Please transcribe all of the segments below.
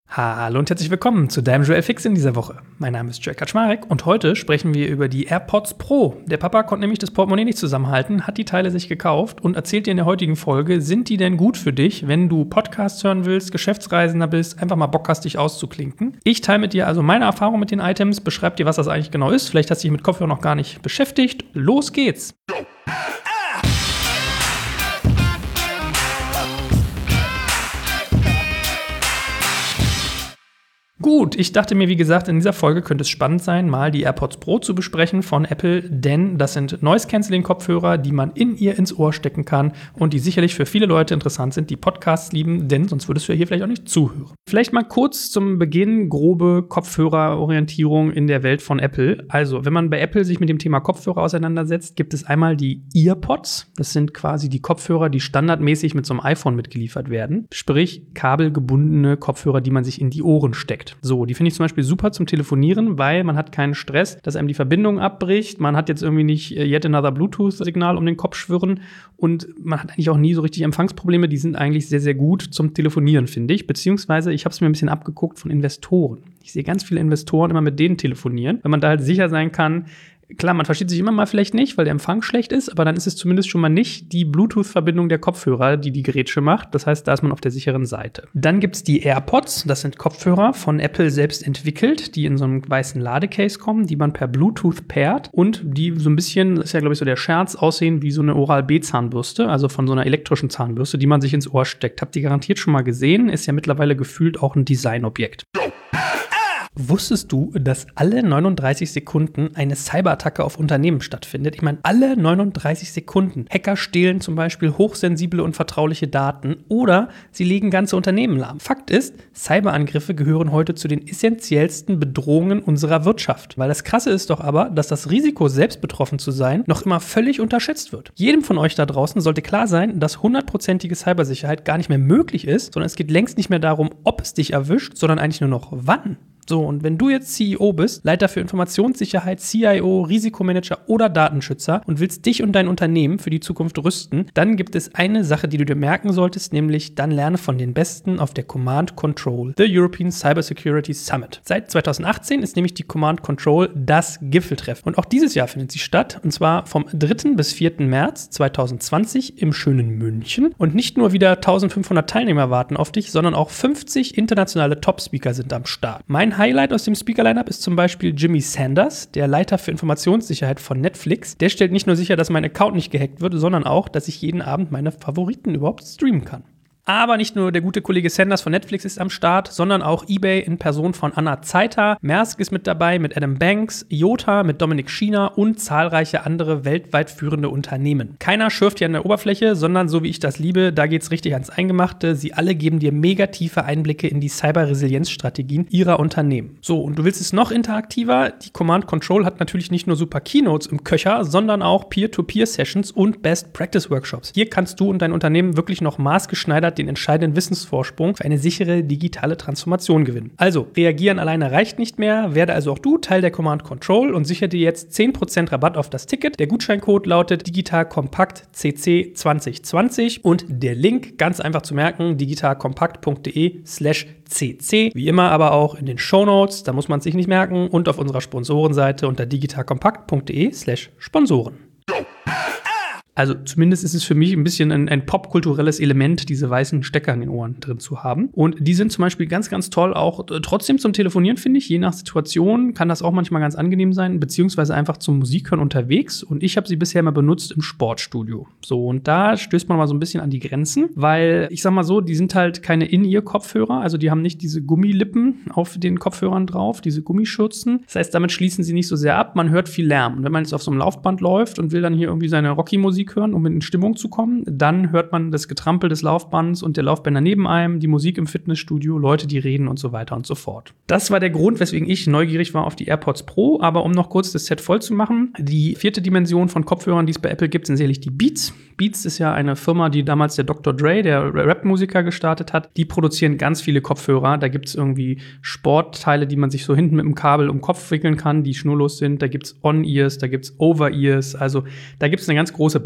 Hallo und herzlich willkommen zu deinem Joel Fix in dieser Woche. Mein Name ist Joel Kaczmarek und heute sprechen wir über die AirPods Pro. Der Papa konnte nämlich das Portemonnaie nicht zusammenhalten, hat die Teile sich gekauft und erzählt dir in der heutigen Folge, sind die denn gut für dich, wenn du Podcasts hören willst, Geschäftsreisender bist, einfach mal Bock hast, dich auszuklinken. Ich teile mit dir also meine Erfahrung mit den Items, beschreib dir, was das eigentlich genau ist. Vielleicht hast du dich mit Kopfhörer noch gar nicht beschäftigt. Los geht's! Gut, ich dachte mir, wie gesagt, in dieser Folge könnte es spannend sein, mal die AirPods Pro zu besprechen von Apple, denn das sind Noise-Canceling-Kopfhörer, die man ins Ohr stecken kann und die sicherlich für viele Leute interessant sind, die Podcasts lieben, denn sonst würdest du ja hier vielleicht auch nicht zuhören. Vielleicht mal kurz zum Beginn grobe Kopfhörerorientierung in der Welt von Apple. Also, wenn man bei Apple sich mit dem Thema Kopfhörer auseinandersetzt, gibt es einmal die EarPods. Das sind quasi die Kopfhörer, die standardmäßig mit so einem iPhone mitgeliefert werden. Sprich, kabelgebundene Kopfhörer, die man sich in die Ohren steckt. So, die finde ich zum Beispiel super zum Telefonieren, weil man hat keinen Stress, dass einem die Verbindung abbricht. Man hat jetzt irgendwie nicht yet another Bluetooth-Signal um den Kopf schwirren und man hat eigentlich auch nie so richtig Empfangsprobleme. Die sind eigentlich sehr, sehr gut zum Telefonieren, finde ich. Beziehungsweise, ich habe es mir ein bisschen abgeguckt von Investoren. Ich sehe ganz viele Investoren immer mit denen telefonieren, weil man da halt sicher sein kann. Klar, man versteht sich immer mal vielleicht nicht, weil der Empfang schlecht ist, aber dann ist es zumindest schon mal nicht die Bluetooth-Verbindung der Kopfhörer, die Grätsche macht. Das heißt, da ist man auf der sicheren Seite. Dann gibt's die AirPods. Das sind Kopfhörer von Apple selbst entwickelt, die in so einem weißen Ladecase kommen, die man per Bluetooth pairt und die so ein bisschen, das ist ja glaube ich so der Scherz, aussehen wie so eine Oral-B-Zahnbürste, also von so einer elektrischen Zahnbürste, die man sich ins Ohr steckt. Habt ihr garantiert schon mal gesehen, ist ja mittlerweile gefühlt auch ein Designobjekt. Wusstest du, dass alle 39 Sekunden eine Cyberattacke auf Unternehmen stattfindet? Ich meine, alle 39 Sekunden. Hacker stehlen zum Beispiel hochsensible und vertrauliche Daten oder sie legen ganze Unternehmen lahm. Fakt ist, Cyberangriffe gehören heute zu den essentiellsten Bedrohungen unserer Wirtschaft. Weil das Krasse ist doch aber, dass das Risiko, selbst betroffen zu sein, noch immer völlig unterschätzt wird. Jedem von euch da draußen sollte klar sein, dass 100%ige Cybersicherheit gar nicht mehr möglich ist, sondern es geht längst nicht mehr darum, ob es dich erwischt, sondern eigentlich nur noch wann. So, und wenn du jetzt CEO bist, Leiter für Informationssicherheit, CIO, Risikomanager oder Datenschützer und willst dich und dein Unternehmen für die Zukunft rüsten, dann gibt es eine Sache, die du dir merken solltest, nämlich dann lerne von den Besten auf der Command Control, the European Cybersecurity Summit. Seit 2018 ist nämlich die Command Control das Gipfeltreffen. Und auch dieses Jahr findet sie statt, und zwar vom 3. bis 4. März 2020 im schönen München. Und nicht nur wieder 1500 Teilnehmer warten auf dich, sondern auch 50 internationale Top-Speaker sind am Start. Mein Highlight aus dem Speaker-Lineup ist zum Beispiel Jimmy Sanders, der Leiter für Informationssicherheit von Netflix. Der stellt nicht nur sicher, dass mein Account nicht gehackt wird, sondern auch, dass ich jeden Abend meine Favoriten überhaupt streamen kann. Aber nicht nur der gute Kollege Sanders von Netflix ist am Start, sondern auch eBay in Person von Anna Zeither, Maersk ist mit dabei mit Adam Banks, IOTA mit Dominik Schiener und zahlreiche andere weltweit führende Unternehmen. Keiner schürft hier an der Oberfläche, sondern so wie ich das liebe, da geht's richtig ans Eingemachte. Sie alle geben dir mega tiefe Einblicke in die Cyber-Resilienz-Strategien ihrer Unternehmen. So, und du willst es noch interaktiver? Die Command Control hat natürlich nicht nur super Keynotes im Köcher, sondern auch Peer-to-Peer-Sessions und Best-Practice-Workshops. Hier kannst du und dein Unternehmen wirklich noch maßgeschneidert den entscheidenden Wissensvorsprung für eine sichere digitale Transformation gewinnen. Also, reagieren alleine reicht nicht mehr, werde also auch du Teil der Command Control und sichere dir jetzt 10% Rabatt auf das Ticket. Der Gutscheincode lautet digitalkompakt CC2020 und der Link, ganz einfach zu merken, digitalkompakt.de/cc. Wie immer aber auch in den Shownotes, da muss man es sich nicht merken, und auf unserer Sponsorenseite unter digitalkompakt.de/Sponsoren. Also zumindest ist es für mich ein bisschen ein popkulturelles Element, diese weißen Stecker in den Ohren drin zu haben. Und die sind zum Beispiel ganz, ganz toll auch trotzdem zum Telefonieren, finde ich. Je nach Situation kann das auch manchmal ganz angenehm sein, beziehungsweise einfach zum Musikhören unterwegs. Und ich habe sie bisher mal benutzt im Sportstudio. So, und da stößt man mal so ein bisschen an die Grenzen, weil ich sag mal so, die sind halt keine In-Ear-Kopfhörer. Also die haben nicht diese Gummilippen auf den Kopfhörern drauf, diese Gummischürzen. Das heißt, damit schließen sie nicht so sehr ab. Man hört viel Lärm. Und wenn man jetzt auf so einem Laufband läuft und will dann hier irgendwie seine Rocky-Musik hören, um in Stimmung zu kommen, dann hört man das Getrampel des Laufbands und der Laufbänder neben einem, die Musik im Fitnessstudio, Leute, die reden und so weiter und so fort. Das war der Grund, weswegen ich neugierig war auf die AirPods Pro, aber um noch kurz das Set voll zu machen, die 4. Dimension von Kopfhörern, die es bei Apple gibt, sind sicherlich die Beats. Beats ist ja eine Firma, die damals der Dr. Dre, der Rap-Musiker, gestartet hat. Die produzieren ganz viele Kopfhörer. Da gibt es irgendwie Sportteile, die man sich so hinten mit dem Kabel um den Kopf wickeln kann, die schnurlos sind. Da gibt es On-Ears, da gibt es Over-Ears. Also da gibt es eine ganz große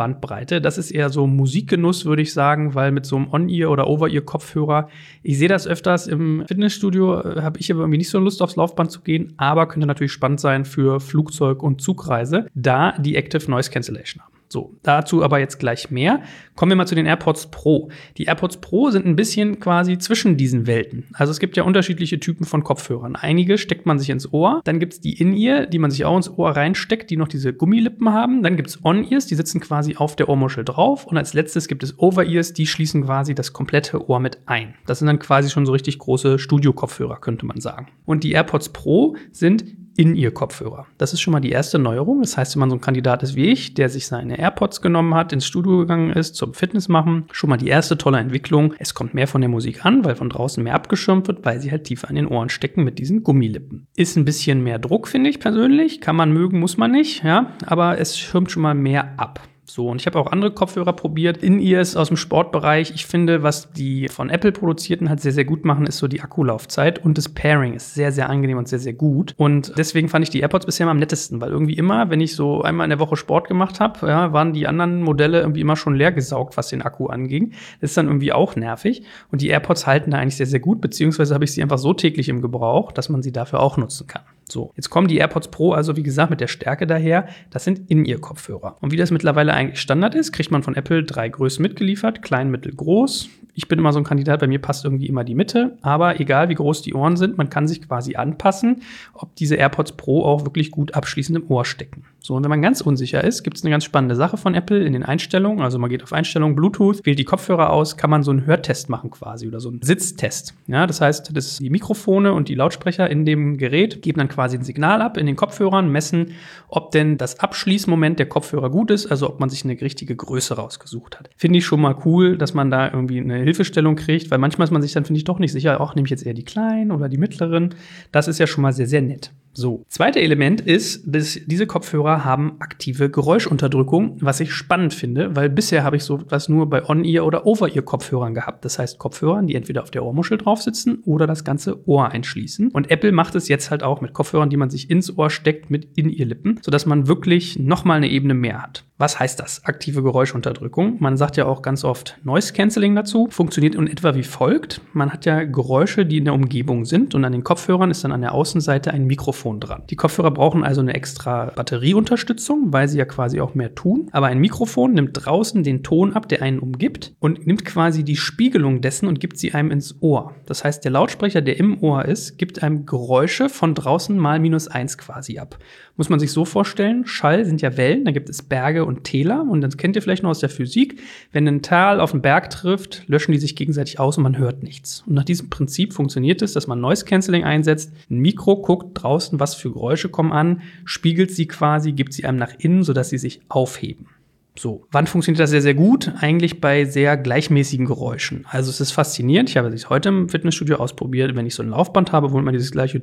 Bandbreite. Das ist eher so Musikgenuss, würde ich sagen, weil mit so einem On-Ear- oder Over-Ear-Kopfhörer, ich sehe das öfters im Fitnessstudio, habe ich aber irgendwie nicht so Lust, aufs Laufband zu gehen, aber könnte natürlich spannend sein für Flugzeug- und Zugreise, da die Active Noise Cancellation haben. So, dazu aber jetzt gleich mehr. Kommen wir mal zu den AirPods Pro. Die AirPods Pro sind ein bisschen quasi zwischen diesen Welten. Also es gibt ja unterschiedliche Typen von Kopfhörern. Einige steckt man sich ins Ohr. Dann gibt es die In-Ear, die man sich auch ins Ohr reinsteckt, die noch diese Gummilippen haben. Dann gibt es On-Ears, die sitzen quasi auf der Ohrmuschel drauf. Und als letztes gibt es Over-Ears, die schließen quasi das komplette Ohr mit ein. Das sind dann quasi schon so richtig große Studio-Kopfhörer, könnte man sagen. Und die AirPods Pro sind In-Ear-Kopfhörer. Das ist schon mal die erste Neuerung. Das heißt, wenn man so ein Kandidat ist wie ich, der sich seine AirPods genommen hat, ins Studio gegangen ist, zum Fitness machen, schon mal die erste tolle Entwicklung. Es kommt mehr von der Musik an, weil von draußen mehr abgeschirmt wird, weil sie halt tiefer in den Ohren stecken mit diesen Gummilippen. Ist ein bisschen mehr Druck, finde ich persönlich. Kann man mögen, muss man nicht, ja, aber es schirmt schon mal mehr ab. So, und ich habe auch andere Kopfhörer probiert. In-Ears aus dem Sportbereich. Ich finde, was die von Apple produzierten halt sehr, sehr gut machen, ist so die Akkulaufzeit. Und das Pairing ist sehr, sehr angenehm und sehr, sehr gut. Und deswegen fand ich die AirPods bisher am nettesten, weil irgendwie immer, wenn ich so einmal in der Woche Sport gemacht habe, ja, waren die anderen Modelle irgendwie immer schon leer gesaugt, was den Akku anging. Das ist dann irgendwie auch nervig. Und die AirPods halten da eigentlich sehr, sehr gut, beziehungsweise habe ich sie einfach so täglich im Gebrauch, dass man sie dafür auch nutzen kann. So, jetzt kommen die AirPods Pro, also wie gesagt, mit der Stärke daher. Das sind In-Ear-Kopfhörer. Und wie das mittlerweile eigentlich Standard ist, kriegt man von Apple 3 Größen mitgeliefert. Klein, mittel, groß. Ich bin immer so ein Kandidat, bei mir passt irgendwie immer die Mitte. Aber egal, wie groß die Ohren sind, man kann sich quasi anpassen, ob diese AirPods Pro auch wirklich gut abschließend im Ohr stecken. So, und wenn man ganz unsicher ist, gibt es eine ganz spannende Sache von Apple in den Einstellungen. Also man geht auf Einstellungen, Bluetooth, wählt die Kopfhörer aus, kann man so einen Hörtest machen quasi oder so einen Sitztest. Ja, das heißt, die Mikrofone und die Lautsprecher in dem Gerät geben dann quasi ein Signal ab in den Kopfhörern, messen, ob denn das Abschließmoment der Kopfhörer gut ist, also ob man sich eine richtige Größe rausgesucht hat. Finde ich schon mal cool, dass man da irgendwie eine Hilfestellung kriegt, weil manchmal ist man sich dann, finde ich, doch nicht sicher, auch nehme ich jetzt eher die kleinen oder die mittleren. Das ist ja schon mal sehr, sehr nett. So, zweite Element ist, dass diese Kopfhörer haben aktive Geräuschunterdrückung, was ich spannend finde, weil bisher habe ich sowas nur bei On-Ear- oder Over-Ear-Kopfhörern gehabt. Das heißt Kopfhörern, die entweder auf der Ohrmuschel drauf sitzen oder das ganze Ohr einschließen. Und Apple macht es jetzt halt auch mit Kopfhörern, die man sich ins Ohr steckt, mit In-Ear-Lippen, sodass man wirklich nochmal eine Ebene mehr hat. Was heißt das? Aktive Geräuschunterdrückung. Man sagt ja auch ganz oft Noise Cancelling dazu. Funktioniert in etwa wie folgt. Man hat ja Geräusche, die in der Umgebung sind und an den Kopfhörern ist dann an der Außenseite ein Mikrofon dran. Die Kopfhörer brauchen also eine extra Batterieunterstützung, weil sie ja quasi auch mehr tun. Aber ein Mikrofon nimmt draußen den Ton ab, der einen umgibt und nimmt quasi die Spiegelung dessen und gibt sie einem ins Ohr. Das heißt, der Lautsprecher, der im Ohr ist, gibt einem Geräusche von draußen mal -1 quasi ab. Muss man sich so vorstellen, Schall sind ja Wellen, da gibt es Berge und Täler und das kennt ihr vielleicht noch aus der Physik. Wenn ein Tal auf einen Berg trifft, löschen die sich gegenseitig aus und man hört nichts. Und nach diesem Prinzip funktioniert es, dass man Noise Cancelling einsetzt, ein Mikro guckt draußen, was für Geräusche kommen an, spiegelt sie quasi, gibt sie einem nach innen, sodass sie sich aufheben. So, wann funktioniert das sehr, sehr gut? Eigentlich bei sehr gleichmäßigen Geräuschen. Also es ist faszinierend. Ich habe es heute im Fitnessstudio ausprobiert. Wenn ich so ein Laufband habe, wo man dieses gleiche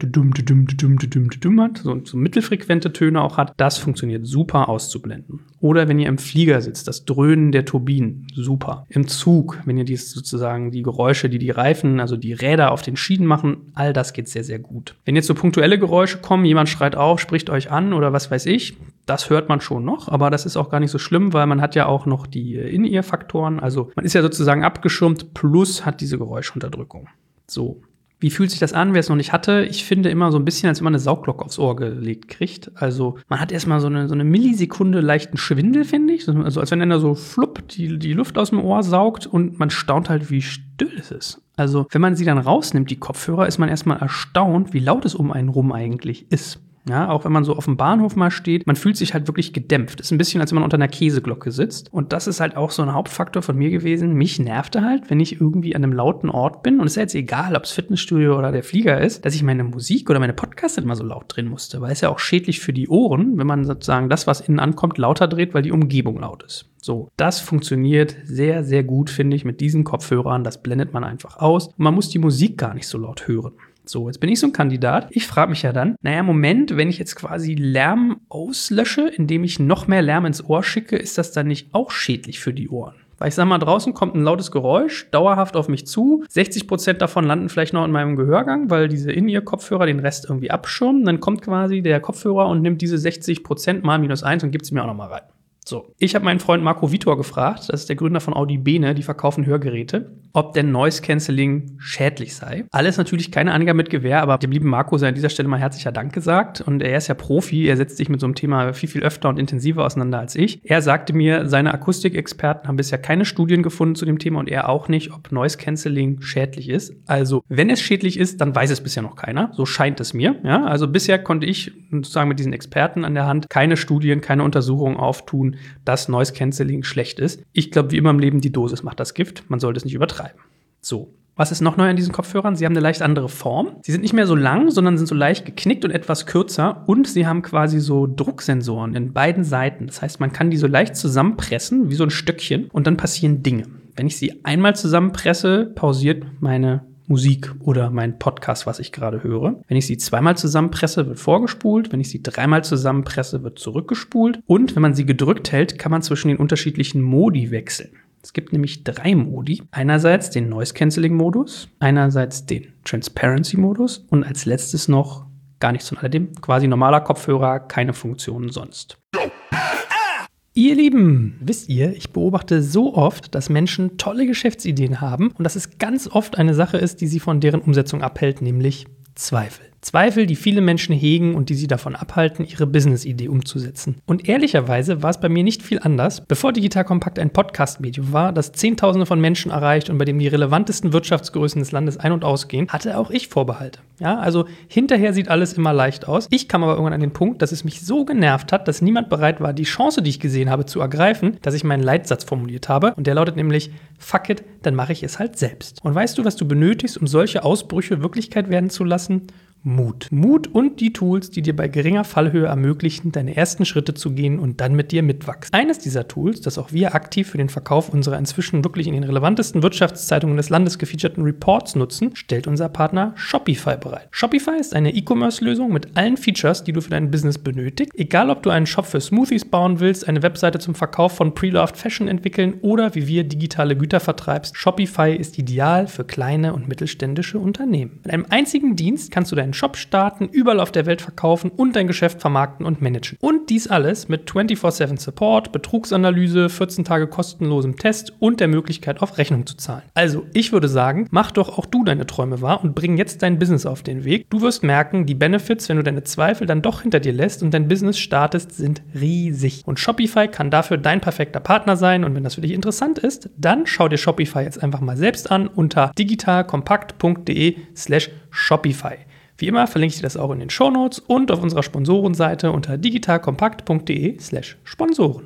hat, so mittelfrequente Töne auch hat, das funktioniert super auszublenden. Oder wenn ihr im Flieger sitzt, das Dröhnen der Turbinen, super. Im Zug, wenn ihr sozusagen die Geräusche, die Reifen, also die Räder auf den Schienen machen, all das geht sehr, sehr gut. Wenn jetzt so punktuelle Geräusche kommen, jemand schreit auf, spricht euch an oder was weiß ich, das hört man schon noch, aber das ist auch gar nicht so schlimm, weil man hat ja auch noch die In-Ear-Faktoren. Also man ist ja sozusagen abgeschirmt, plus hat diese Geräuschunterdrückung. So, wie fühlt sich das an, wer es noch nicht hatte? Ich finde immer so ein bisschen, als wenn man eine Saugglocke aufs Ohr gelegt kriegt. Also man hat erstmal so eine Millisekunde leichten Schwindel, finde ich. Also als wenn einer so flupp die Luft aus dem Ohr saugt und man staunt halt, wie still es ist. Also wenn man sie dann rausnimmt, die Kopfhörer, ist man erstmal erstaunt, wie laut es um einen rum eigentlich ist. Ja, auch wenn man so auf dem Bahnhof mal steht, man fühlt sich halt wirklich gedämpft. Das ist ein bisschen, als wenn man unter einer Käseglocke sitzt. Und das ist halt auch so ein Hauptfaktor von mir gewesen. Mich nervte halt, wenn ich irgendwie an einem lauten Ort bin. Und es ist ja jetzt egal, ob es Fitnessstudio oder der Flieger ist, dass ich meine Musik oder meine Podcasts nicht immer so laut drehen musste. Weil es ja auch schädlich für die Ohren, wenn man sozusagen das, was innen ankommt, lauter dreht, weil die Umgebung laut ist. So, das funktioniert sehr, sehr gut, finde ich, mit diesen Kopfhörern. Das blendet man einfach aus. Und man muss die Musik gar nicht so laut hören. So, jetzt bin ich so ein Kandidat. Ich frage mich ja dann, Moment, wenn ich jetzt quasi Lärm auslösche, indem ich noch mehr Lärm ins Ohr schicke, ist das dann nicht auch schädlich für die Ohren? Weil ich sag mal, draußen kommt ein lautes Geräusch, dauerhaft auf mich zu. 60% davon landen vielleicht noch in meinem Gehörgang, weil diese In-Ear-Kopfhörer den Rest irgendwie abschirmen. Dann kommt quasi der Kopfhörer und nimmt diese 60% mal -1 und gibt es mir auch noch mal rein. So, ich habe meinen Freund Marco Vitor gefragt, das ist der Gründer von Audibene, die verkaufen Hörgeräte, ob denn Noise Cancelling schädlich sei. Alles natürlich keine Angabe mit Gewehr, aber dem lieben Marco sei an dieser Stelle mal herzlicher Dank gesagt. Und er ist ja Profi, er setzt sich mit so einem Thema viel öfter und intensiver auseinander als ich. Er sagte mir, seine Akustikexperten haben bisher keine Studien gefunden zu dem Thema und er auch nicht, ob Noise Cancelling schädlich ist. Also, wenn es schädlich ist, dann weiß es bisher noch keiner. So scheint es mir. Ja, also bisher konnte ich sozusagen mit diesen Experten an der Hand keine Studien, keine Untersuchungen auftun, dass Noise Cancelling schlecht ist. Ich glaube, wie immer im Leben, die Dosis macht das Gift. Man sollte es nicht übertreiben. So. Was ist noch neu an diesen Kopfhörern? Sie haben eine leicht andere Form. Sie sind nicht mehr so lang, sondern sind so leicht geknickt und etwas kürzer. Und sie haben quasi so Drucksensoren in beiden Seiten. Das heißt, man kann die so leicht zusammenpressen, wie so ein Stöckchen. Und dann passieren Dinge. Wenn ich sie einmal zusammenpresse, pausiert meine Musik oder mein Podcast, was ich gerade höre. Wenn ich sie zweimal zusammenpresse, wird vorgespult. Wenn ich sie dreimal zusammenpresse, wird zurückgespult. Und wenn man sie gedrückt hält, kann man zwischen den unterschiedlichen Modi wechseln. Es gibt nämlich 3 Modi. Einerseits den Noise-Cancelling-Modus, einerseits den Transparency-Modus und als letztes noch gar nichts von alledem. Quasi normaler Kopfhörer, keine Funktionen sonst. Ihr Lieben, wisst ihr, ich beobachte so oft, dass Menschen tolle Geschäftsideen haben und dass es ganz oft eine Sache ist, die sie von deren Umsetzung abhält, nämlich Zweifel. Zweifel, die viele Menschen hegen und die sie davon abhalten, ihre Business-Idee umzusetzen. Und ehrlicherweise war es bei mir nicht viel anders. Bevor Digital Compact ein Podcast-Medium war, das Zehntausende von Menschen erreicht und bei dem die relevantesten Wirtschaftsgrößen des Landes ein- und ausgehen, hatte auch ich Vorbehalte. Ja, also hinterher sieht alles immer leicht aus. Ich kam aber irgendwann an den Punkt, dass es mich so genervt hat, dass niemand bereit war, die Chance, die ich gesehen habe, zu ergreifen, dass ich meinen Leitsatz formuliert habe. Und der lautet nämlich, fuck it, dann mache ich es halt selbst. Und weißt du, was du benötigst, um solche Ausbrüche Wirklichkeit werden zu lassen? Mut. Mut und die Tools, die dir bei geringer Fallhöhe ermöglichen, deine ersten Schritte zu gehen und dann mit dir mitwachsen. Eines dieser Tools, das auch wir aktiv für den Verkauf unserer inzwischen wirklich in den relevantesten Wirtschaftszeitungen des Landes gefeaturten Reports nutzen, stellt unser Partner Shopify bereit. Shopify ist eine E-Commerce-Lösung mit allen Features, die du für dein Business benötigst. Egal, ob du einen Shop für Smoothies bauen willst, eine Webseite zum Verkauf von Pre-Loved Fashion entwickeln oder wie wir digitale Güter vertreibst, Shopify ist ideal für kleine und mittelständische Unternehmen. Mit einem einzigen Dienst kannst du deinen Shop starten, überall auf der Welt verkaufen und dein Geschäft vermarkten und managen. Und dies alles mit 24/7 Support, Betrugsanalyse, 14 Tage kostenlosem Test und der Möglichkeit, auf Rechnung zu zahlen. Also, ich würde sagen, mach doch auch du deine Träume wahr und bring jetzt dein Business auf den Weg. Du wirst merken, die Benefits, wenn du deine Zweifel dann doch hinter dir lässt und dein Business startest, sind riesig. Und Shopify kann dafür dein perfekter Partner sein. Und wenn das für dich interessant ist, dann schau dir Shopify jetzt einfach mal selbst an unter digitalkompakt.de/Shopify. Wie immer verlinke ich dir das auch in den Shownotes und auf unserer Sponsorenseite unter digitalkompakt.de/Sponsoren.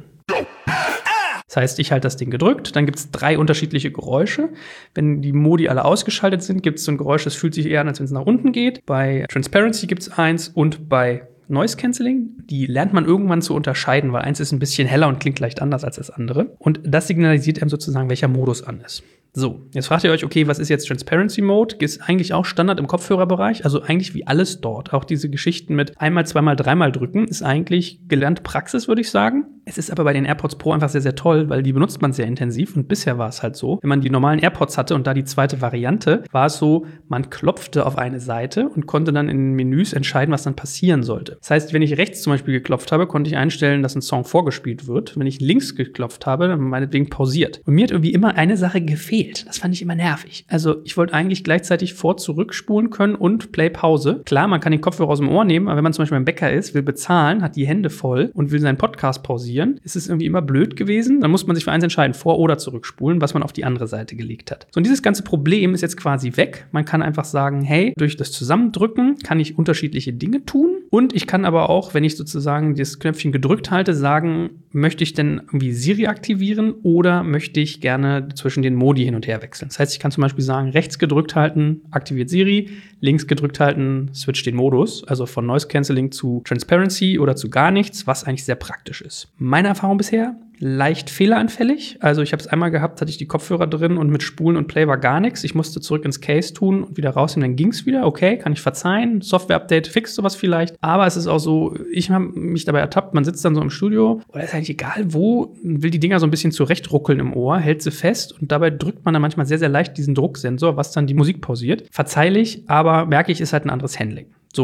Das heißt, ich halte das Ding gedrückt, dann gibt es 3 unterschiedliche Geräusche. Wenn die Modi alle ausgeschaltet sind, gibt es so ein Geräusch, das fühlt sich eher an, als wenn es nach unten geht. Bei Transparency gibt es eins und bei Noise Cancelling, die lernt man irgendwann zu unterscheiden, weil eins ist ein bisschen heller und klingt leicht anders als das andere. Und das signalisiert einem sozusagen, welcher Modus an ist. So, jetzt fragt ihr euch, okay, was ist jetzt Transparency Mode? Ist eigentlich auch Standard im Kopfhörerbereich, also eigentlich wie alles dort. Auch diese Geschichten mit einmal, zweimal, dreimal drücken ist eigentlich gelernte Praxis, würde ich sagen. Es ist aber bei den AirPods Pro einfach sehr, sehr toll, weil die benutzt man sehr intensiv und bisher war es halt so, wenn man die normalen AirPods hatte und da die zweite Variante, war es so, man klopfte auf eine Seite und konnte dann in den Menüs entscheiden, was dann passieren sollte. Das heißt, wenn ich rechts zum Beispiel geklopft habe, konnte ich einstellen, dass ein Song vorgespielt wird. Wenn ich links geklopft habe, dann meinetwegen pausiert. Und mir hat irgendwie immer eine Sache gefehlt. Das fand ich immer nervig. Also ich wollte eigentlich gleichzeitig zurückspulen können und Play-Pause. Klar, man kann den Kopfhörer aus dem Ohr nehmen, aber wenn man zum Beispiel beim Bäcker ist, will bezahlen, hat die Hände voll und will seinen Podcast pausieren, ist es irgendwie immer blöd gewesen. Dann muss man sich für eins entscheiden, vor- oder zurückspulen, was man auf die andere Seite gelegt hat. So, und dieses ganze Problem ist jetzt quasi weg. Man kann einfach sagen, hey, durch das Zusammendrücken kann ich unterschiedliche Dinge tun. Und ich kann aber auch, wenn ich sozusagen das Knöpfchen gedrückt halte, sagen, möchte ich denn irgendwie Siri aktivieren oder möchte ich gerne zwischen den Modi hin und her wechseln. Das heißt, ich kann zum Beispiel sagen, rechts gedrückt halten, aktiviert Siri, links gedrückt halten, switcht den Modus, also von Noise Cancelling zu Transparency oder zu gar nichts, was eigentlich sehr praktisch ist. Meine Erfahrung bisher, leicht fehleranfällig. Also ich habe es einmal gehabt, hatte ich die Kopfhörer drin und mit Spulen und Play war gar nichts. Ich musste zurück ins Case tun und wieder rausnehmen, dann ging es wieder. Okay, kann ich verzeihen. Software-Update fixt sowas vielleicht. Aber es ist auch so, ich habe mich dabei ertappt, man sitzt dann so im Studio oder ist eigentlich egal wo, will die Dinger so ein bisschen zurechtruckeln im Ohr, hält sie fest und dabei drückt man dann manchmal sehr, sehr leicht diesen Drucksensor, was dann die Musik pausiert. Verzeihlich, aber merke ich, ist halt ein anderes Handling. So.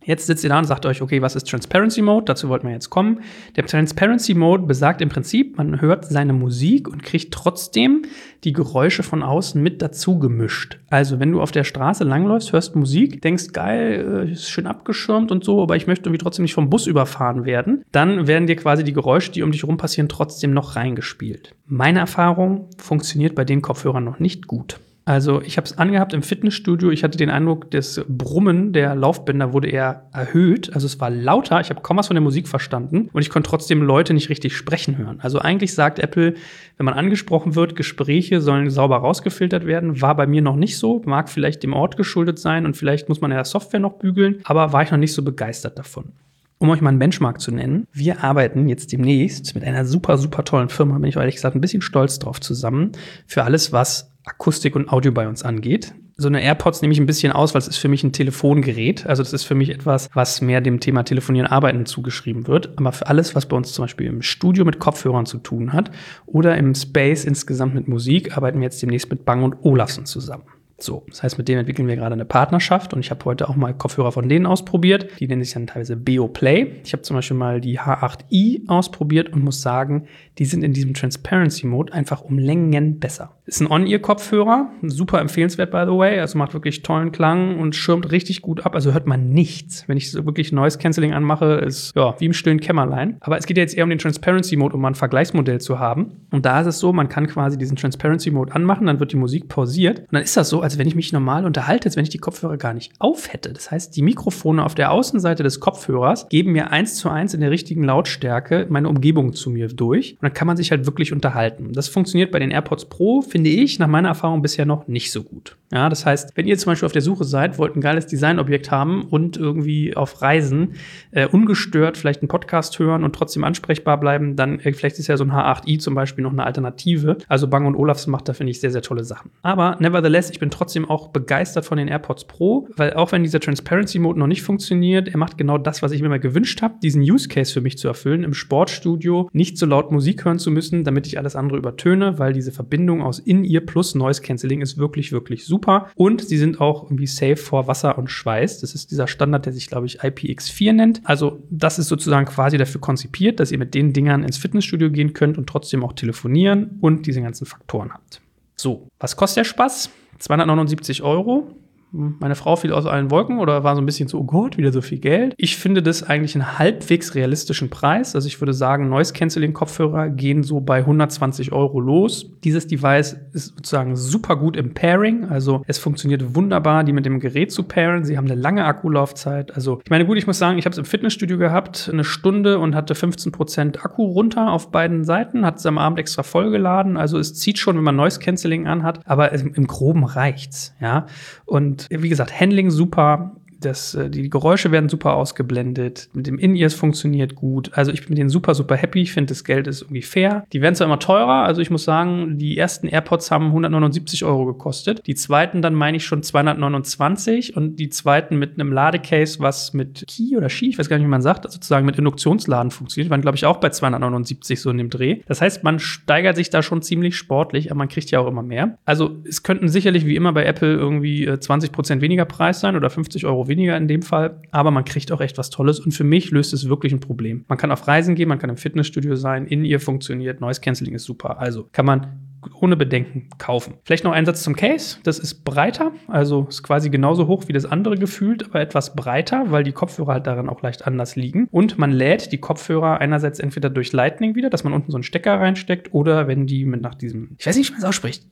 Jetzt sitzt ihr da und sagt euch, okay, was ist Transparency Mode? Dazu wollten wir jetzt kommen. Der Transparency Mode besagt im Prinzip, man hört seine Musik und kriegt trotzdem die Geräusche von außen mit dazu gemischt. Also wenn du auf der Straße langläufst, hörst Musik, denkst, geil, ist schön abgeschirmt und so, aber ich möchte irgendwie trotzdem nicht vom Bus überfahren werden, dann werden dir quasi die Geräusche, die um dich rum passieren, trotzdem noch reingespielt. Meine Erfahrung funktioniert bei den Kopfhörern noch nicht gut. Also ich habe es angehabt im Fitnessstudio. Ich hatte den Eindruck, das Brummen der Laufbänder wurde eher erhöht. Also es war lauter. Ich habe kaum was von der Musik verstanden. Und ich konnte trotzdem Leute nicht richtig sprechen hören. Also eigentlich sagt Apple, wenn man angesprochen wird, Gespräche sollen sauber rausgefiltert werden. War bei mir noch nicht so. Mag vielleicht dem Ort geschuldet sein. Und vielleicht muss man ja Software noch bügeln. Aber war ich noch nicht so begeistert davon. Um euch mal einen Benchmark zu nennen, wir arbeiten jetzt demnächst mit einer super, super tollen Firma, bin ich ehrlich gesagt ein bisschen stolz drauf, zusammen für alles, was Akustik und Audio bei uns angeht. So eine AirPods nehme ich ein bisschen aus, weil es ist für mich ein Telefongerät. Also das ist für mich etwas, was mehr dem Thema Telefonieren, Arbeiten zugeschrieben wird. Aber für alles, was bei uns zum Beispiel im Studio mit Kopfhörern zu tun hat oder im Space insgesamt mit Musik, arbeiten wir jetzt demnächst mit Bang & Olufsen zusammen. So, das heißt, mit denen entwickeln wir gerade eine Partnerschaft und ich habe heute auch mal Kopfhörer von denen ausprobiert. Die nennen sich dann teilweise Beoplay. Ich habe zum Beispiel mal die H8i ausprobiert und muss sagen, die sind in diesem Transparency-Mode einfach um Längen besser. Ist ein On-Ear-Kopfhörer, super empfehlenswert, by the way. Also macht wirklich tollen Klang und schirmt richtig gut ab. Also hört man nichts. Wenn ich so wirklich Noise-Canceling anmache, ist ja wie im stillen Kämmerlein. Aber es geht ja jetzt eher um den Transparency-Mode, um mal ein Vergleichsmodell zu haben. Und da ist es so, man kann quasi diesen Transparency-Mode anmachen, dann wird die Musik pausiert. Und dann ist das so, als wenn ich mich normal unterhalte, als wenn ich die Kopfhörer gar nicht auf hätte. Das heißt, die Mikrofone auf der Außenseite des Kopfhörers geben mir 1:1 in der richtigen Lautstärke meine Umgebung zu mir durch. Und dann kann man sich halt wirklich unterhalten. Das funktioniert bei den AirPods Pro, finde ich, nach meiner Erfahrung bisher noch nicht so gut. Ja, das heißt, wenn ihr zum Beispiel auf der Suche seid, wollt ein geiles Designobjekt haben und irgendwie auf Reisen ungestört vielleicht einen Podcast hören und trotzdem ansprechbar bleiben, dann vielleicht ist ja so ein H8i zum Beispiel noch eine Alternative. Also Bang & Olufsen macht da, finde ich, sehr, sehr tolle Sachen. Aber nevertheless, ich bin trotzdem auch begeistert von den AirPods Pro, weil auch wenn dieser Transparency-Mode noch nicht funktioniert, er macht genau das, was ich mir mal gewünscht habe, diesen Use Case für mich zu erfüllen, im Sportstudio nicht so laut Musik hören zu müssen, damit ich alles andere übertöne, weil diese Verbindung aus In-Ear plus Noise Cancelling ist wirklich, wirklich super. Und sie sind auch irgendwie safe vor Wasser und Schweiß. Das ist dieser Standard, der sich, glaube ich, IPX4 nennt. Also das ist sozusagen quasi dafür konzipiert, dass ihr mit den Dingern ins Fitnessstudio gehen könnt und trotzdem auch telefonieren und diese ganzen Faktoren habt. So, was kostet der Spaß? 279 €. Meine Frau fiel aus allen Wolken oder war so ein bisschen so, oh Gott, wieder so viel Geld. Ich finde das eigentlich einen halbwegs realistischen Preis. Also ich würde sagen, Noise-Canceling-Kopfhörer gehen so bei 120 € los. Dieses Device ist sozusagen super gut im Pairing. Also es funktioniert wunderbar, die mit dem Gerät zu pairen. Sie haben eine lange Akkulaufzeit. Also ich meine, gut, ich muss sagen, ich habe es im Fitnessstudio gehabt, eine Stunde und hatte 15% Akku runter auf beiden Seiten. Hat es am Abend extra vollgeladen. Also es zieht schon, wenn man Noise-Canceling anhat. Aber im Groben reicht's, ja. Und wie gesagt, Handling super, die Geräusche werden super ausgeblendet, mit dem In-Ears funktioniert gut. Also ich bin mit denen super, super happy. Ich finde, das Geld ist irgendwie fair. Die werden zwar immer teurer, also ich muss sagen, die ersten AirPods haben 179 € gekostet. Die zweiten dann meine ich schon 229 und die zweiten mit einem Ladecase, was mit Qi oder Qi, ich weiß gar nicht, wie man sagt, also sozusagen mit Induktionsladen funktioniert, waren glaube ich auch bei 279 so in dem Dreh. Das heißt, man steigert sich da schon ziemlich sportlich, aber man kriegt ja auch immer mehr. Also es könnten sicherlich wie immer bei Apple irgendwie 20% weniger Preis sein oder 50 € weniger in dem Fall, aber man kriegt auch echt was Tolles und für mich löst es wirklich ein Problem. Man kann auf Reisen gehen, man kann im Fitnessstudio sein, In-Ear funktioniert, Noise Cancelling ist super, also kann man ohne Bedenken kaufen. Vielleicht noch ein Satz zum Case. Das ist breiter, also ist quasi genauso hoch wie das andere gefühlt, aber etwas breiter, weil die Kopfhörer halt darin auch leicht anders liegen. Und man lädt die Kopfhörer einerseits entweder durch Lightning wieder, dass man unten so einen nach reinsteckt, oder wenn die mit nach diesem, ich weiß nicht, wie man es ausspricht,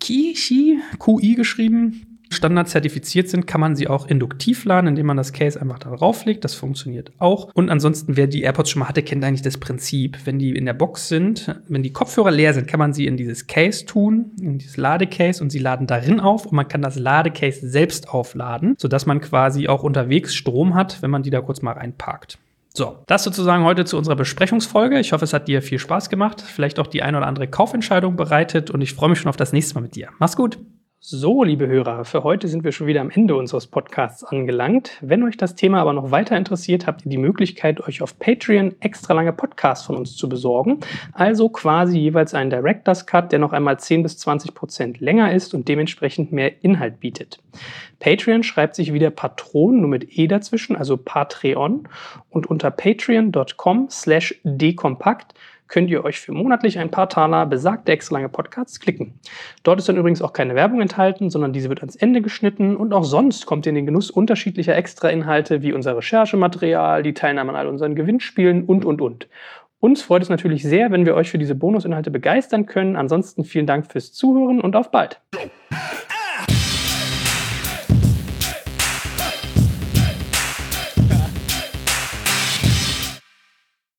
QI geschrieben, Standard zertifiziert sind, kann man sie auch induktiv laden, indem man das Case einfach darauf legt. Das funktioniert auch. Und ansonsten, wer die AirPods schon mal hatte, kennt eigentlich das Prinzip. Wenn die in der Box sind, wenn die Kopfhörer leer sind, kann man sie in dieses Case tun, in dieses Ladecase und sie laden darin auf und man kann das Ladecase selbst aufladen, sodass man quasi auch unterwegs Strom hat, wenn man die da kurz mal reinparkt. So, das sozusagen heute zu unserer Besprechungsfolge. Ich hoffe, es hat dir viel Spaß gemacht, vielleicht auch die ein oder andere Kaufentscheidung bereitet und ich freue mich schon auf das nächste Mal mit dir. Mach's gut! So, liebe Hörer, für heute sind wir schon wieder am Ende unseres Podcasts angelangt. Wenn euch das Thema aber noch weiter interessiert, habt ihr die Möglichkeit, euch auf Patreon extra lange Podcasts von uns zu besorgen. Also quasi jeweils einen Director's Cut, der noch einmal 10-20% länger ist und dementsprechend mehr Inhalt bietet. Patreon schreibt sich wieder Patron, nur mit E dazwischen, also Patreon. Und unter patreon.com/dekompakt könnt ihr euch für monatlich ein paar Taler besagte extra lange Podcasts klicken. Dort ist dann übrigens auch keine Werbung enthalten, sondern diese wird ans Ende geschnitten und auch sonst kommt ihr in den Genuss unterschiedlicher Extra-Inhalte wie unser Recherchematerial, die Teilnahme an all unseren Gewinnspielen und. Uns freut es natürlich sehr, wenn wir euch für diese Bonusinhalte begeistern können. Ansonsten vielen Dank fürs Zuhören und auf bald!